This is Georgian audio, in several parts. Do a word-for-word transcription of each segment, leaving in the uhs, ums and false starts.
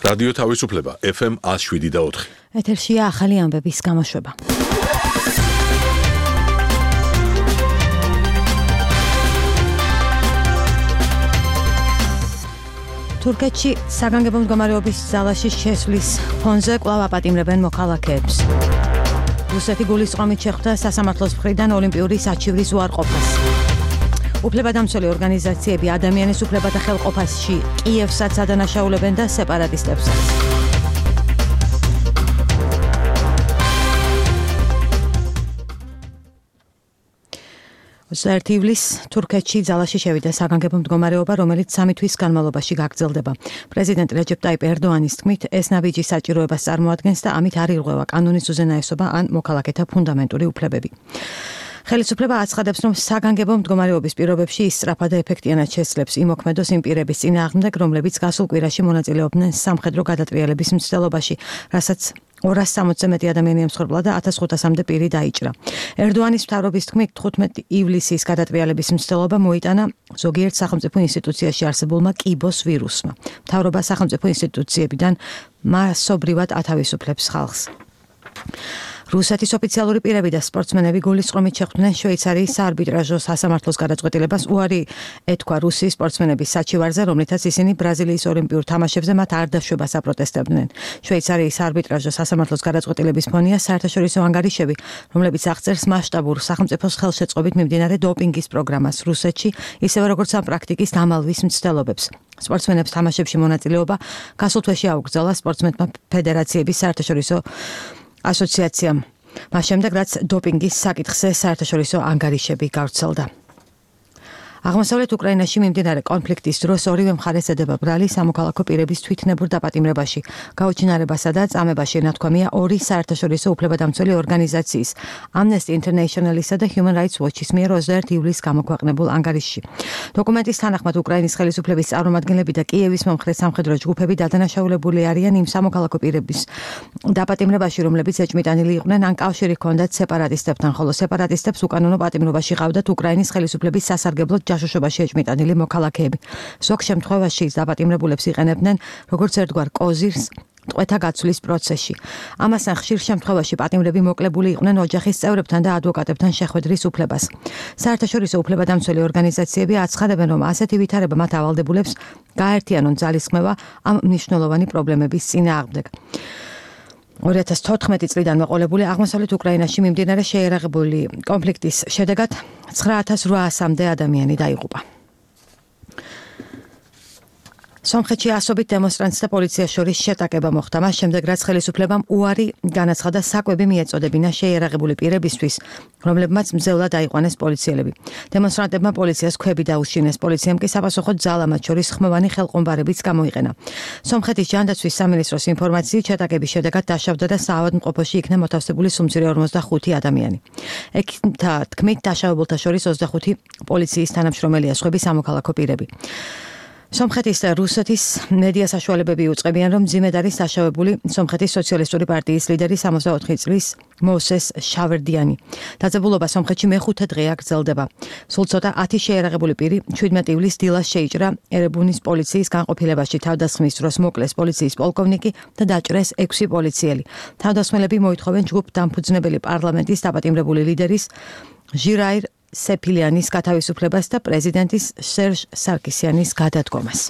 რადიო თავისუფლება ეფ ემ one oh seven და four. ეთერშია ახალი ამბების გამოშვება. თურქეთში საგანგებო მდგომარეობის ძალაში შესვლის ფონზე კვლავ აპატიმრებენ მოქალაქეებს. რუსეთი გულისწყრომით შეხვდა სასამართლოს მხრიდან ოლიმპიური საჩივრის უარყოფას. უფლებადამცველი ორგანიზაციები ადამიანის უფლებათა ხელყოფაში კიევსაც ადანაშაულებენ და სეპარატისტებსაც. ოცდაერთი ივლისს თურქეთში ძალაში შევიდა საგანგებო მდგომარეობა, რომელიც სამი თვის განმავლობაში გაგრძელდება. პრეზიდენტ რეჯეპ ტაიპ ერდოანის თქმით, ეს ნაბიჯი საჭიროებას წარმოადგენს და ამით არ ირღვევა კანონის უზენაესობა ან მოქალაქეთა ფუნდამენტური უფლებები. ხელისუფლება აცხადებს, რომ საგანგებო მდგომარეობის პირობებში ის სწრაფად და ეფექტიანად შესძლებს იმოქმედოს იმ პირების წინააღმდეგ, რომლებიც გასულ კვირაში მონაწილეობდნენ სამხედრო გადატრიალების მცდელობაში, რასაც ორას სამოცზე მეტი ადამიანი ემსხვერპლა და ათას ხუთასამდე პირი დაიჭრა. ერდოანის მთავრობის თქმით, თხუთმეტი ივლისის გადატრიალების მცდელობა მოიტანა ზოგიერთ სახელმწიფო ინსტიტუციაში არსებულმა კიბოს ვირუსმა. მთავრობა სახელმწიფო ინსტიტუციებიდან მასობრივად ათავისუფლებს ხალხს. რუსეთის ოფიციალური პირები და სპორტსმენები გულისწყრომით შეხვდნენ შვეიცარიის საარბიტრაჟო სასამართლოს გადაწყვეტილებას უარი ეთქვა რუსიის სპორტსმენების საჩივარზე, რომლითაც ისინი ბრაზილიის ოლიმპიურ თამაშებზე მათ არ დაშვებას აპროტესტებდნენ. შვეიცარიის საარბიტრაჟო სასამართლოს გადაწყვეტილების ფონია საერთაშორისო ანგარიშები, რომლებიც აღწერს მასშტაბურ სახელმწიფოს ხელშეწყობით მიმდინარე დოპინგის პროგრამას რუსეთში, ისევე როგორც ამ პრაქტიკის დამალვის მცდელობებს. სპორტსმენებს თამაშებში მონაწილეობა გასულ თვეში აუგრძელა სპორტსმენთა ფედერაციების საერთაშორისო ასოციაციამ. მას შემდეგ, რაც დოპინგის საკითხზე საერთაშორისო ანგარიშები გავრცელდა. აღმოსავლეთ უკრაინაში მიმდინარე კონფლიქტის დროს ორივე მხარეს ედება ბრალი სამოქალაქო პირების თვითნებურ დაპატიმრებაში. გაუჩინარებასა და წამებაში ნათქვამია ორი საერთაშორისო უფლებადამცველი ორგანიზაციის, Amnesty International-ისა და Human Rights Watch-ის მიერ ოცდაერთი ივლისს გამოქვეყნებულ ანგარიშში. დოკუმენტის თანახმად უკრაინის ხელისუფლების წარმომადგენლები და კიევის მომხრე სამხედრო ჯგუფები დადანაშაულებული არიან იმ სამოქალაქო პირების დაპატიმრებაში, რომლებიც ეჭმიტანილი იყვნენ ან კავშირი ჰქონდათ სეპარატისტებთან, ხოლო სეპარატისტებს უკანონო პატიმრობაში ყავდათ უკრაინის ხელისუფლების სასარგებლოდ ჯაშუშობაში ეჭმიტანილი მოქალაქეები. ზოგ შემთხვევაში დაპატიმრებულებს იყენებდნენ როგორც ერთგვარ კოზირს ტყვეთა გაცვლის პროცესში. ამასთან ხშირ შემთხვევაში პატიმრები მოკლებული იყვნენ ოჯახის წევრებთან და ადვოკატებთან შეხვედრის უფლებას. საერთაშორისო უფლებადამცველი ორგანიზაციები აცხადებენ, რომ ასეთი ვითარება მათ ავალდებულებს გააერთიანონ ძალისხმევა ამ მნიშვნელოვანი პრობლემების წინააღმდეგ. ორი ათას თოთხმეტი წლიდან მოყოლებული აღმოსავლეთ უკრაინაში მიმდინარე შეიარაღებული კონფლიქტის შედეგად ცხრა ათას რვაასამდე ადამიანი დაიღუპა. სომხეთში ასობით დემონსტრანტს და პოლიციას შორის შეტაკება მოხდა, მას შემდეგ, რაც ხელისუფლებამ უარი განაცხადა საკვები მიეწოდებინა შეიარაღებული პირებისთვის, რომლებმაც მძევლად აიყვანეს პოლიციელები. დემონსტრანტებმა პოლიციას ქვები დაუშინეს, პოლიციამ კი საპასუხოდ ძალა მათ შორის ხმოვანი ხელყომბარებიც გამოიყენა. სომხეთის ჯანდაცვის სამინისტროს ინფორმაციით, შეტაკების შედეგად დაშავდა და საავადმყოფოში იქნა მოთავსებული სუმცირე ორმოცდახუთი ადამიანი. ექიმთა თქმით, დაშავებულთა შორის ოცდახუთი პოლიციის თანამშრომელია, სხვები სამოქალაქო პირები. სომხეთის და რუსეთის მედია საშუალებები უწყებიან, რომ მძიმედ არის დაშავებული სომხეთის სოციალისტური პარტიის ლიდერი სამოცდაოთხი წლის მოსეს შავერდიანი. დაძაბულობა სომხეთში მეხუთე დღეა გრძელდება. სულ ცოტა ათი შეიარაღებული პირი შვიდმეტი ივლისს დილას შეიჭრა ერებუნის პოლიციის განყოფილებაში. თავდასხმის დროს მოკლეს პოლიციის პოლკოვნიკი და დაჭრეს ექვსი პოლიციელი. თავდასხმელები მოითხოვენ ჯგუფ დამფუძნებელი პარლამენტის დაპატიმრებული ლიდერის ჟირაირ სეფილიანის გათავისუფლებას და პრეზიდენტის სერჟ სარკისიანის გადადგომას.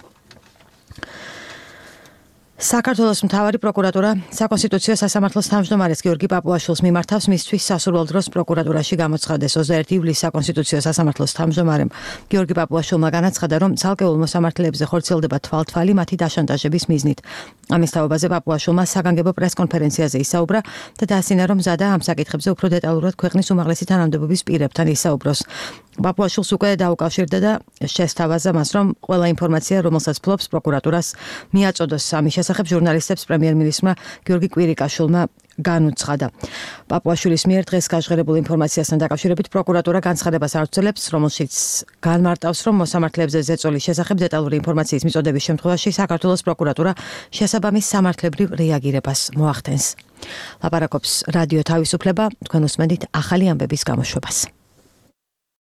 საქართველოს მთავარი პროკურატურა საკონსტიტუციო სასამართლოს თავმჯდომარეს გიორგი პაპუაშვილს მიმართავს მისთვის სასურველ დროს პროკურატურაში გამოცხადეს. ოცდაერთი ივლისს საკონსტიტუციო სასამართლოს თავმჯდომარემ გიორგი პაპუაშვილმა განაცხადა, რომ ცალკეულ მოსამართლეებზე ხორციელდება თვალთვალი მათი დაშანტაჟების მიზნით. ამის თაობაზე პაპუაშვილმა საგანგებო პრესკონფერენციაზე ისაუბრა და დაასინა, რომ მზადა ამ საკითხებზე უფრო დეტალურად ქვეყნის უმაღლესი თანამდებობის პირებთან ისაუბროს. პაპუაშვილს უკვე დაუკავშირდა და შესთავაზა მას, რომ ყველა ინფორმაცია, რომელსაც ფლობს პროკურატურას, მიაწოდოს. ამის შესახებ ჟურნალისტებს პრემიერ-მინისტრმა გიორგი კვირიკაშვილმა განუცხადა. პაპუაშვილის მიერ დღეს გაჟღერებულ ინფორმაციასთან დაკავშირებით პროკურატურა განცხადებას ავრცელებს, რომელშიც განმარტავს, რომ მოსამართლეებზე ზეწოლის შესახებ დეტალური ინფორმაციის მიწოდების შემთხვევაში საქართველოს პროკურატურა შესაბამის სამართლებრივ რეაგირებას მოახდენს. ლაპარაკობს რადიო თავისუფლება, თქვენ უსმენთ ახალი ამბების გამოშვებას.